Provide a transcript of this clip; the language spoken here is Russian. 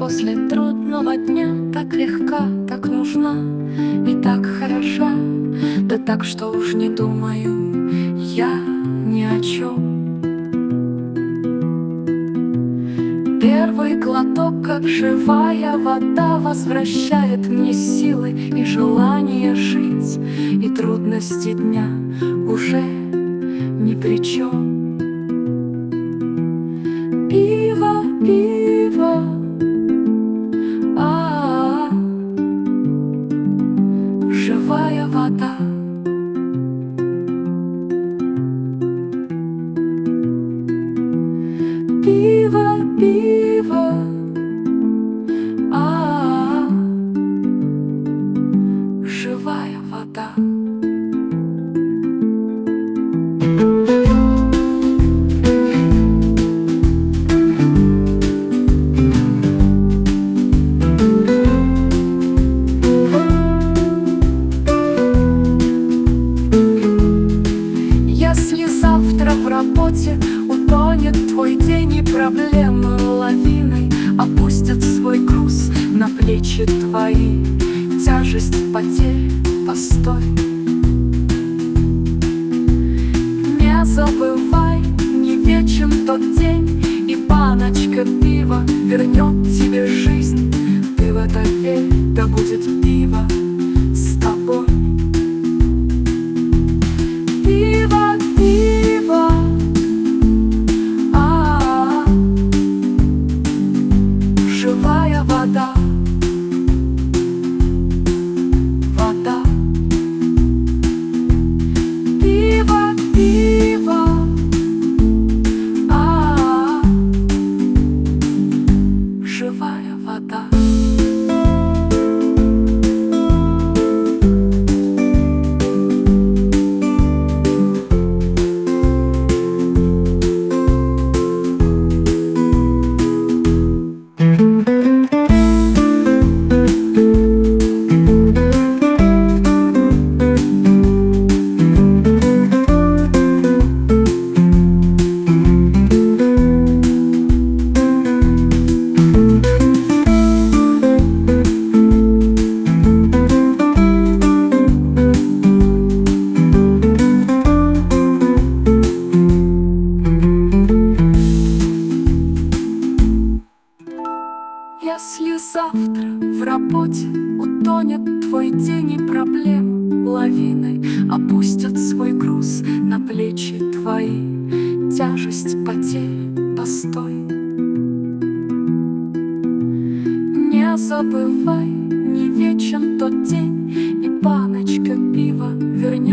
После трудного дня так легка, так нужна и так хороша, да так, что уж не думаю я ни о чем. Первый глоток, как живая вода, возвращает мне силы и желание жить, и трудности дня уже ни при чем. Пиво, пиво, живая вода. Пиво, пиво, живая вода. Если завтра в работе утонет твой день, и проблемы лавиной опустят свой груз на плечи твои, тяжесть потерь, постой. Не забывай, не вечен тот день, и баночка пива вернет тебе жизнь. Ты в это верь, да будет пиво с тобой. Пиво, пиво, живая вода. Вода. Пиво, пиво, живая вода. Если завтра в работе утонет твой день, и проблем лавиной опустят свой груз на плечи твои, тяжесть потерь, постой. Не забывай, не вечен тот день, и баночка пива вернет